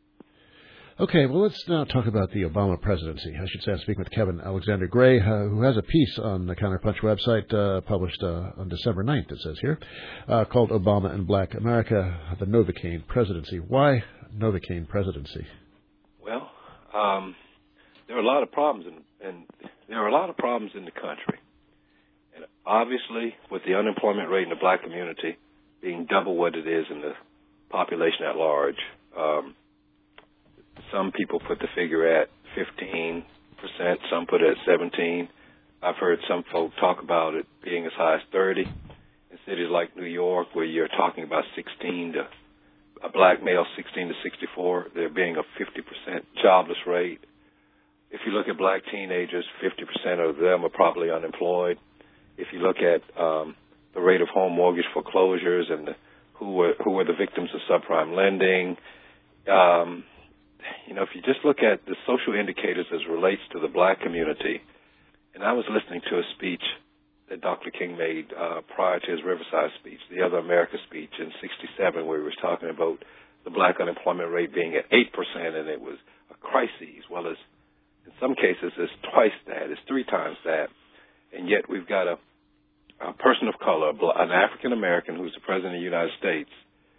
Okay, well, let's now talk about the Obama presidency. I should say I'm speaking with Kevin Alexander Gray, uh, who has a piece on the Counterpunch website uh, published uh, on December ninth, it says here, uh, called Obama and Black America, the Novocaine Presidency. Why Novocaine Presidency? Well, um, there are a lot of problems, in, and there are a lot of problems in the country. And obviously, with the unemployment rate in the black community being double what it is in the population at large, um, some people put the figure at fifteen percent, some put it at seventeen. I've heard some folk talk about it being as high as thirty. In cities like New York, where you're talking about sixteen to, a black male sixteen to sixty-four, there being a fifty percent jobless rate. If you look at black teenagers, fifty percent of them are probably unemployed. If you look at um, the rate of home mortgage foreclosures and the, who were who were the victims of subprime lending, um, you know, if you just look at the social indicators as relates to the black community, and I was listening to a speech that Doctor King made uh, prior to his Riverside speech, the Other America speech in sixty-seven, where he was talking about the black unemployment rate being at eight percent, and it was a crisis. Well, it's, in some cases, it's twice that, it's three times that, and yet we've got a, a person of color, an African-American who's the President of the United States,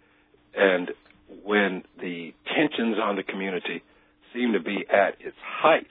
and when the tensions on the community seem to be at its height,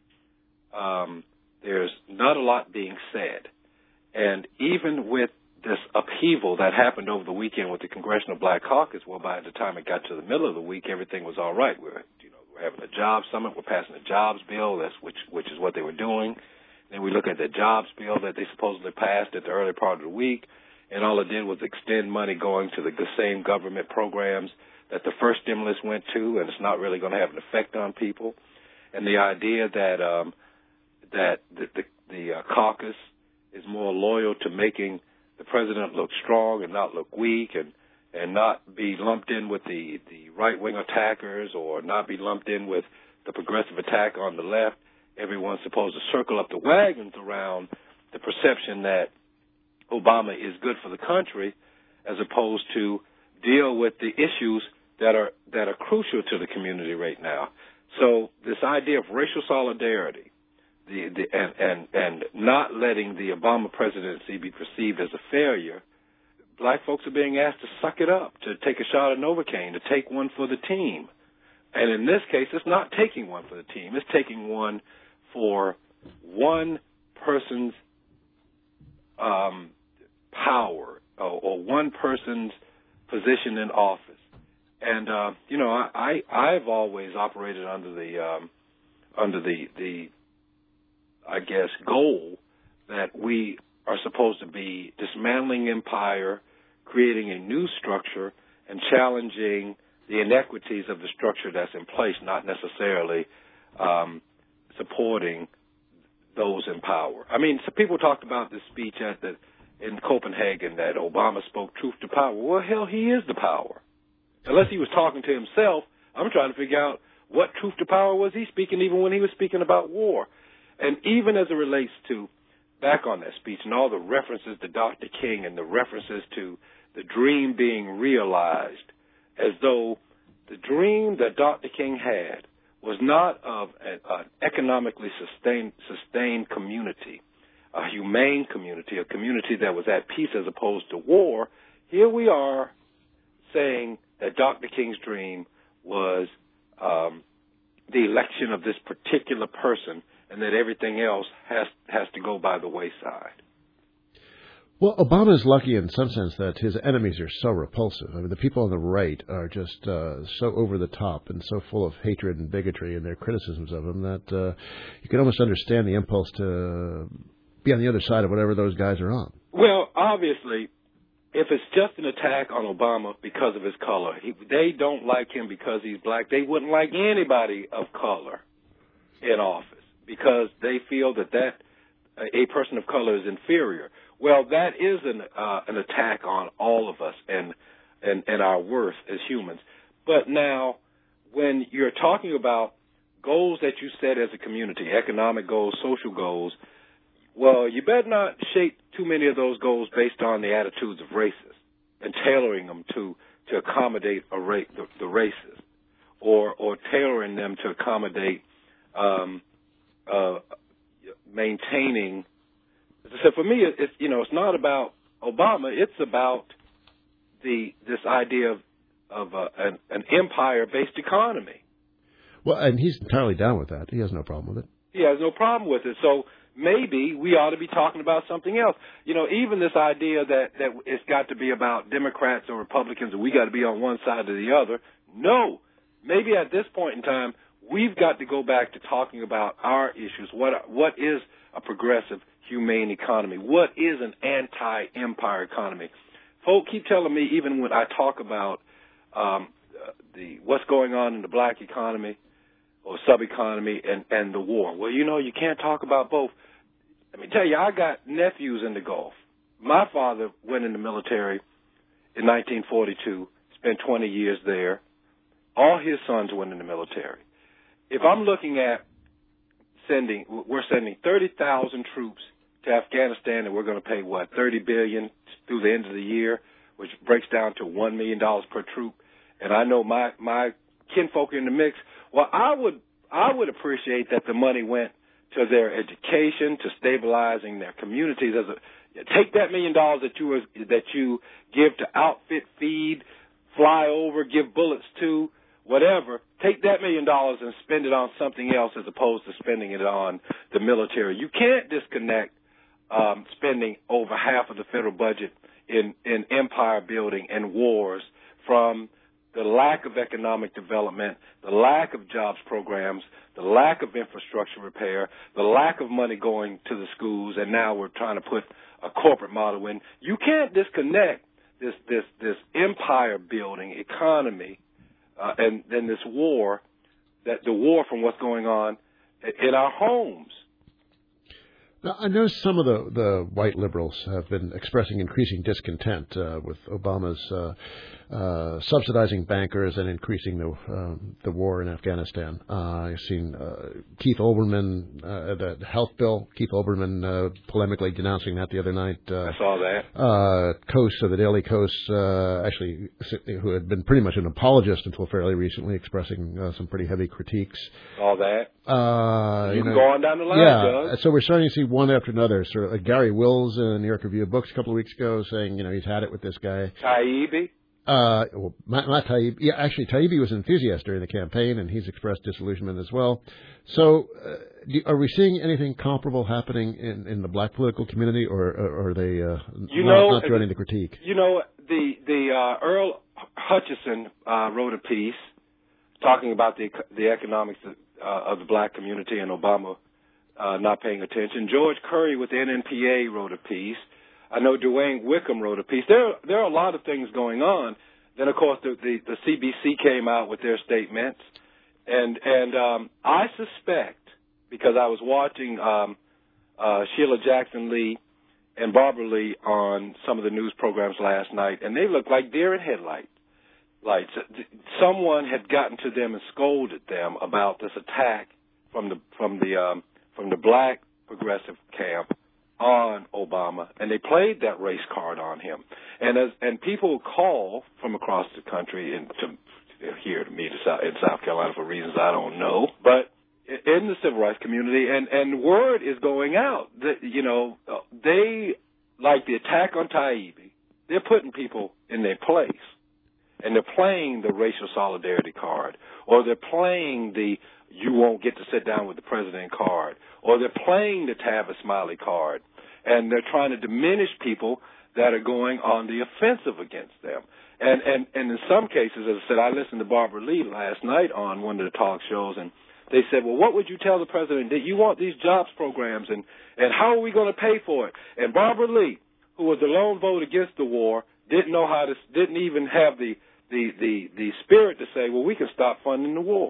um, there's not a lot being said. And even with this upheaval that happened over the weekend with the Congressional Black Caucus, well, by the time it got to the middle of the week, everything was all right. We're, you know, we're having a jobs summit. We're passing a jobs bill, that's which which is what they were doing. Then we look at the jobs bill that they supposedly passed at the early part of the week, and all it did was extend money going to the same government programs that the first stimulus went to, and it's not really going to have an effect on people. And the idea that um, that the, the, the uh, caucus is more loyal to making the president look strong and not look weak, and, and not be lumped in with the, the right-wing attackers, or not be lumped in with the progressive attack on the left. Everyone's supposed to circle up the wagons around the perception that Obama is good for the country, as opposed to deal with the issues that are that are crucial to the community right now. So this idea of racial solidarity, the, the and, and and not letting the Obama presidency be perceived as a failure, black folks are being asked to suck it up, to take a shot at Novocaine, to take one for the team. And in this case, it's not taking one for the team. It's taking one for one person's um, power, or, or one person's position in office. And uh, you know, I, I I've always operated under the um, under the the I guess goal that we are supposed to be dismantling empire, creating a new structure and challenging the inequities of the structure that's in place, not necessarily um, supporting those in power. I mean, some people talked about this speech at the, in Copenhagen that Obama spoke truth to power. Well, hell, he is the power. Unless he was talking to himself, I'm trying to figure out what truth to power was he speaking, even when he was speaking about war. And even as it relates to, back on that speech and all the references to Doctor King and the references to the dream being realized, as though the dream that Doctor King had was not of an, an economically sustained, sustained community, a humane community, a community that was at peace as opposed to war. Here we are saying that Doctor King's dream was um, the election of this particular person and that everything else has has to go by the wayside. Well, Obama's lucky in some sense that his enemies are so repulsive. I mean, the people on the right are just uh, so over the top and so full of hatred and bigotry in their criticisms of him that uh, you can almost understand the impulse to be on the other side of whatever those guys are on. Well, obviously, if it's just an attack on Obama because of his color, he, they don't like him because he's black. They wouldn't like anybody of color in office because they feel that that a person of color is inferior. Well, that is an uh, an attack on all of us and, and and our worth as humans. But now, when you're talking about goals that you set as a community, economic goals, social goals, well, you better not shape too many of those goals based on the attitudes of racists and tailoring them to, to accommodate a ra- the, the races, or or tailoring them to accommodate um, uh, maintaining. So for me, it's you know it's not about Obama. It's about the this idea of of uh, an, an empire-based economy. Well, and he's entirely down with that. He has no problem with it. He has no problem with it. So maybe we ought to be talking about something else. You know, even this idea that that it's got to be about Democrats or Republicans and we got to be on one side or the other. No, maybe at this point in time we've got to go back to talking about our issues. What what is a progressive, humane economy? What is an anti-empire economy? Folk keep telling me, even when I talk about um, the what's going on in the black economy or sub-economy and, and the war. Well, you know, you can't talk about both. Let me tell you, I got nephews in the Gulf. My father went in the military in nineteen forty-two, spent twenty years there. All his sons went in the military. If I'm looking at sending, we're sending thirty thousand troops to Afghanistan, and we're going to pay, what, thirty billion dollars through the end of the year, which breaks down to one million dollars per troop. And I know my, my kinfolk are in the mix. Well, I would I would appreciate that the money went to their education, to stabilizing their communities. As a, take that million dollars that you that you give to outfit, feed, fly over, give bullets to, whatever. Take that million dollars and spend it on something else as opposed to spending it on the military. You can't disconnect um, spending over half of the federal budget in, in empire building and wars from the lack of economic development, the lack of jobs programs, the lack of infrastructure repair, the lack of money going to the schools, and now we're trying to put a corporate model in. You can't disconnect this this this empire building economy uh, and then this war, that the war from what's going on in our homes. Now, I know some of the, the white liberals have been expressing increasing discontent uh, with Obama's uh, uh, subsidizing bankers and increasing the uh, the war in Afghanistan. Uh, I've seen uh, Keith Olbermann, uh, the health bill, Keith Olbermann uh, polemically denouncing that the other night. Uh, I saw that. Uh, Coase of the Daily Coast, uh, actually, who had been pretty much an apologist until fairly recently, expressing uh, some pretty heavy critiques. Saw that. Uh, you you can know, go on down the line, yeah, Doug. so we're starting to see one after another. Sort of like Gary Wills in the New York Review of Books a couple of weeks ago saying, you know, he's had it with this guy. Taibbi? Uh, well, not, not Taibbi. Yeah, actually, Taibbi was an enthusiast during the campaign, and he's expressed disillusionment as well. So, uh, do, are we seeing anything comparable happening in, in the black political community, or, or are they uh, you not, know, not joining the critique? You know, the the uh, Earl Hutchison uh, wrote a piece talking about the the economics of, uh, of the black community and Obama uh, not paying attention. George Curry with the N N P A wrote a piece. I know Dwayne Wickham wrote a piece. There, there are a lot of things going on. Then, of course, the, the, the C B C came out with their statements. And, and um, I suspect, because I was watching um, uh, Sheila Jackson Lee and Barbara Lee on some of the news programs last night, and they looked like deer in headlights. Lights. Someone had gotten to them and scolded them about this attack from the from the um, from the black progressive camp on Obama, and they played that race card on him. And as and people call from across the country and to here to me to South, in South Carolina for reasons I don't know, but in the civil rights community, and and word is going out that you know they like the attack on Taibbi. They're putting people in their place. And they're playing the racial solidarity card, or they're playing the you won't get to sit down with the president card, or they're playing the Tavis Smiley card, and they're trying to diminish people that are going on the offensive against them. And, and, and in some cases, as I said, I listened to Barbara Lee last night on one of the talk shows, and they said, well, what would you tell the president? That you want these jobs programs, and, and how are we going to pay for it? And Barbara Lee, who was the lone vote against the war, didn't know how to, didn't even have the, the, the, the spirit to say, well, we can stop funding the war.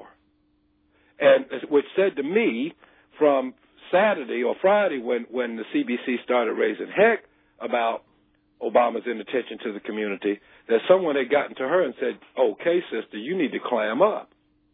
And which said to me from Saturday or Friday when, when the C B C started raising heck about Obama's inattention to the community, that someone had gotten to her and said, okay, sister, you need to clam up.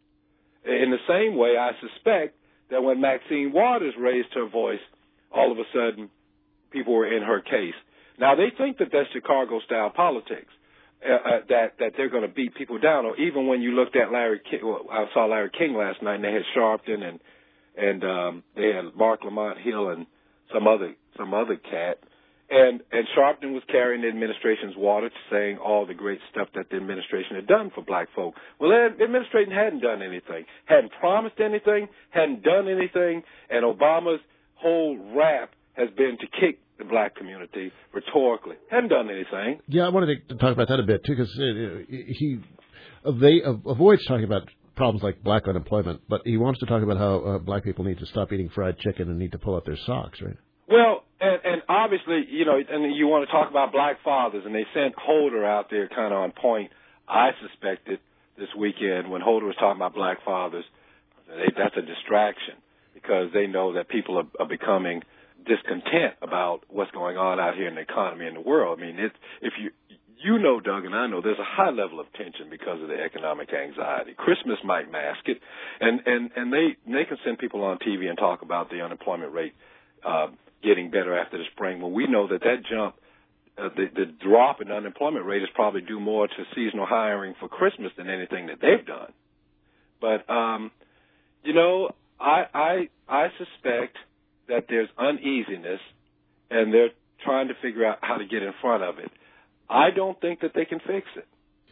In the same way, I suspect that when Maxine Waters raised her voice, all of a sudden people were in her case. Now, they think that that's Chicago-style politics, uh, uh, that that they're going to beat people down. Or even when you looked at Larry King, well, I saw Larry King last night, and they had Sharpton and and um, they had Mark Lamont Hill and some other some other cat, and and Sharpton was carrying the administration's water, saying all the great stuff that the administration had done for black folk. Well, the administration hadn't done anything, hadn't promised anything, hadn't done anything, and Obama's whole rap has been to kick the black community rhetorically. Hadn't done anything. Yeah, I wanted to talk about that a bit, too, because he they avoids talking about problems like black unemployment, but he wants to talk about how uh, black people need to stop eating fried chicken and need to pull out their socks, right? Well, and, and obviously, you know, and you want to talk about black fathers, and they sent Holder out there kind of on point. I suspected this weekend when Holder was talking about black fathers, they, that's a distraction because they know that people are, are becoming discontent about what's going on out here in the economy and the world. I mean, it, if you you know, Doug, and I know there's a high level of tension because of the economic anxiety. Christmas might mask it, and and and they they can send people on T V and talk about the unemployment rate uh, getting better after the spring. Well, we know that that jump, uh, the the drop in the unemployment rate is probably due more to seasonal hiring for Christmas than anything that they've done. But um, you know, I I I suspect that there's uneasiness, and they're trying to figure out how to get in front of it. I don't think that they can fix it.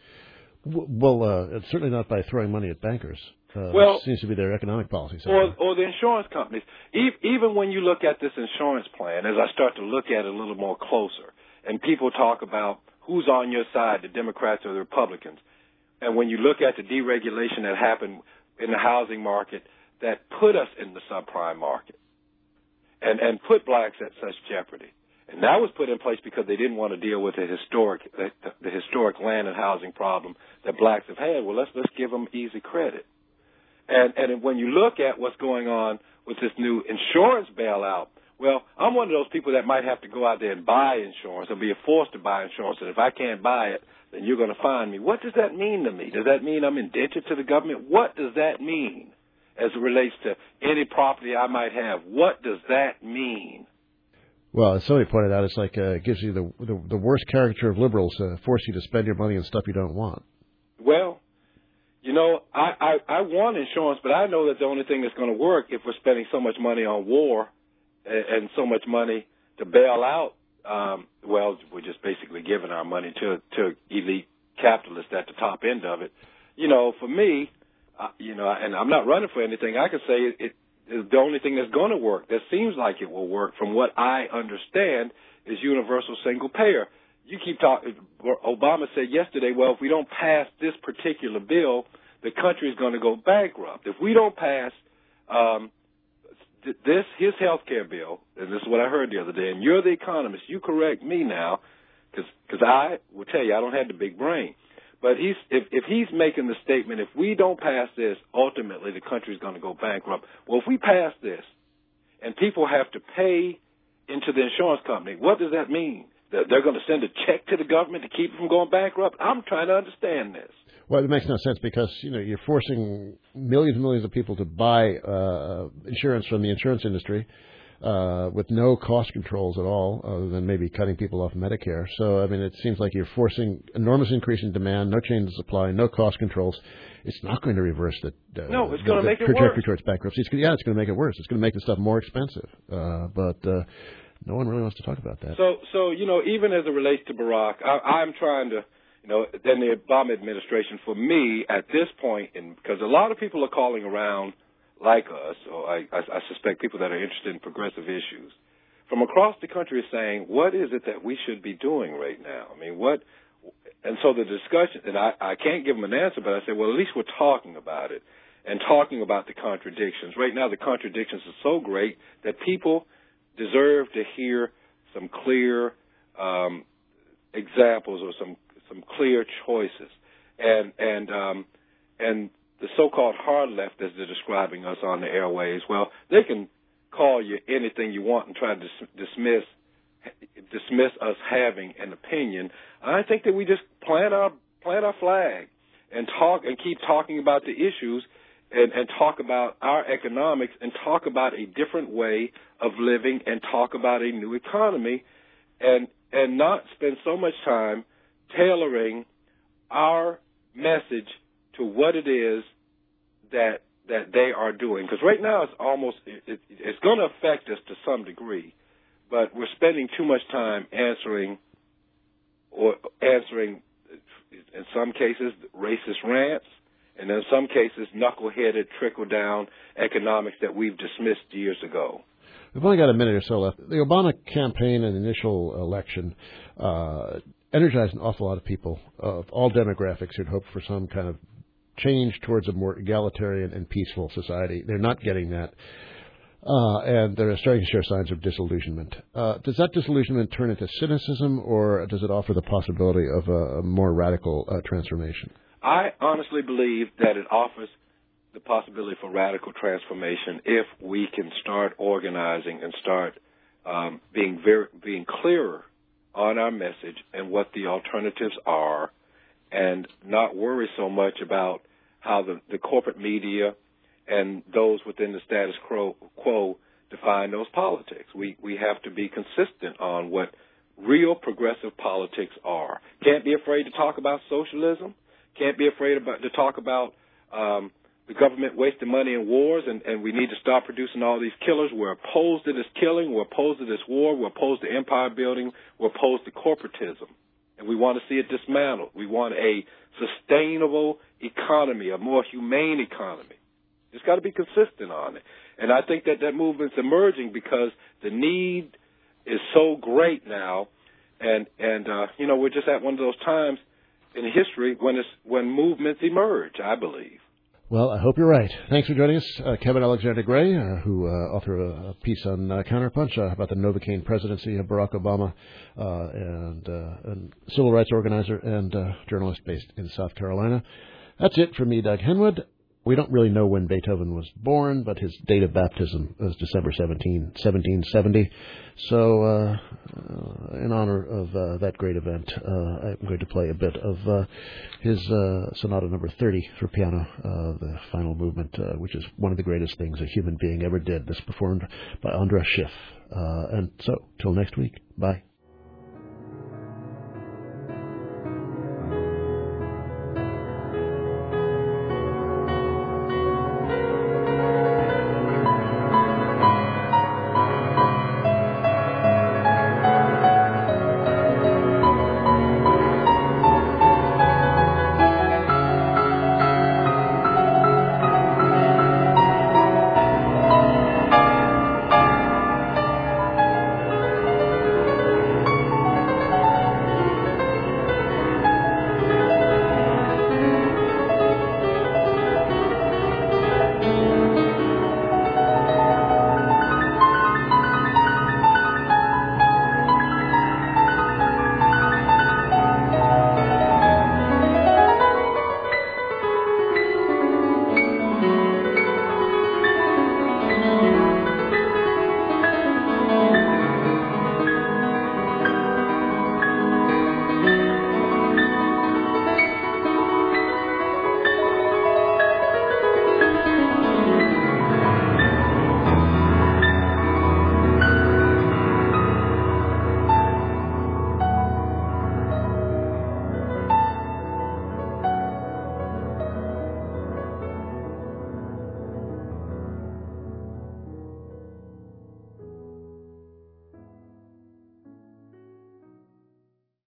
Well, uh, it's certainly not by throwing money at bankers. Uh, well, seems to be their economic policy. So or, or the insurance companies. Even when you look at this insurance plan, as I start to look at it a little more closer, and people talk about who's on your side, the Democrats or the Republicans, and when you look at the deregulation that happened in the housing market that put us in the subprime market, and, and put blacks at such jeopardy. And that was put in place because they didn't want to deal with the historic, the, the historic land and housing problem that blacks have had. Well, let's let's give them easy credit. And and when you look at what's going on with this new insurance bailout, well, I'm one of those people that might have to go out there and buy insurance or be forced to buy insurance. And if I can't buy it, then you're going to fine me. What does that mean to me? Does that mean I'm indentured to the government? What does that mean as it relates to any property I might have? What does that mean? Well, as somebody pointed out, it's like uh, it gives you the, the the worst caricature of liberals, uh, force you to spend your money on stuff you don't want. Well, you know, I, I, I want insurance, but I know that the only thing that's going to work if we're spending so much money on war and, and so much money to bail out, um, well, we're just basically giving our money to to elite capitalists at the top end of it. You know, for me, uh, you know, and I'm not running for anything, I can say it, it is the only thing that's going to work, that seems like it will work from what I understand, is universal single payer. You keep talking, Obama said yesterday, well, if we don't pass this particular bill, the country is going to go bankrupt. If we don't pass um, th- this his health care bill, and this is what I heard the other day, and you're the economist. You correct me now, because I will tell you I don't have the big brain. But he's if, if he's making the statement, if we don't pass this, ultimately the country's going to go bankrupt. Well, if we pass this and people have to pay into the insurance company, what does that mean? That they're going to send a check to the government to keep it from going bankrupt? I'm trying to understand this. Well, it makes no sense because, you know, you're forcing millions and millions of people to buy uh, insurance from the insurance industry uh, with no cost controls at all, other than maybe cutting people off Medicare. So, I mean, it seems like you're forcing enormous increase in demand, no change in supply, no cost controls. It's not going to reverse the, uh, no, it's the, going to the make it trajectory worse. towards bankruptcy. It's, yeah, it's going to make it worse. It's going to make the stuff more expensive. Uh, but uh, no one really wants to talk about that. So, so you know, even as it relates to Barack, I, I'm trying to, you know, then the Obama administration, for me, at this point, and because a lot of people are calling around like us, or I, I, I suspect people that are interested in progressive issues, from across the country are saying, what is it that we should be doing right now? I mean, what, and so the discussion, and I, I can't give them an answer, but I say, well, at least we're talking about it and talking about the contradictions. Right now, the contradictions are so great that people deserve to hear some clear um, examples or some some clear choices, and and um, and the so-called hard left, as they're describing us on the airways. Well, they can call you anything you want and try to dis- dismiss dismiss us having an opinion. I think that we just plant our plant our flag and talk and keep talking about the issues and, and talk about our economics and talk about a different way of living and talk about a new economy, and and not spend so much time tailoring our message to what it is that that they are doing. Because right now it's almost it, it, it's going to affect us to some degree, but we're spending too much time answering or answering in some cases racist rants, and in some cases knuckle-headed trickle-down economics that we've dismissed years ago. We've only got a minute or so left. The Obama campaign and initial election uh, energized an awful lot of people of all demographics who'd hoped for some kind of change towards a more egalitarian and peaceful society. They're not getting that, uh, and they're starting to show signs of disillusionment. Uh, does that disillusionment turn into cynicism, or does it offer the possibility of a, a more radical uh, transformation? I honestly believe that it offers the possibility for radical transformation if we can start organizing and start um, being very being clearer on our message and what the alternatives are, and not worry so much about how the, the corporate media and those within the status quo, quo define those politics. We we have to be consistent on what real progressive politics are. Can't be afraid to talk about socialism. Can't be afraid about, to talk about um, the government wasting money in wars, and, and we need to stop producing all these killers. We're opposed to this killing. We're opposed to this war. We're opposed to empire building. We're opposed to corporatism. And we want to see it dismantled. We want a sustainable economy, a more humane economy. Just got to be consistent on it. And I think that that movement's emerging because the need is so great now. And, and uh, you know, we're just at one of those times in history when it's, when movements emerge, I believe. Well, I hope you're right. Thanks for joining us, uh, Kevin Alexander Gray, uh, who uh, authored a, a piece on uh, Counterpunch uh, about the Novocaine presidency of Barack Obama, uh, and, uh, and civil rights organizer and uh, journalist based in South Carolina. That's it for me, Doug Henwood. We don't really know when Beethoven was born, but his date of baptism was December seventeenth, seventeen seventy. So, uh, uh, in honor of uh, that great event, uh, I'm going to play a bit of uh, his uh, Sonata Number thirty for piano, uh, the final movement, uh, which is one of the greatest things a human being ever did. This performed by Andras Schiff. Uh, and so, till next week, bye.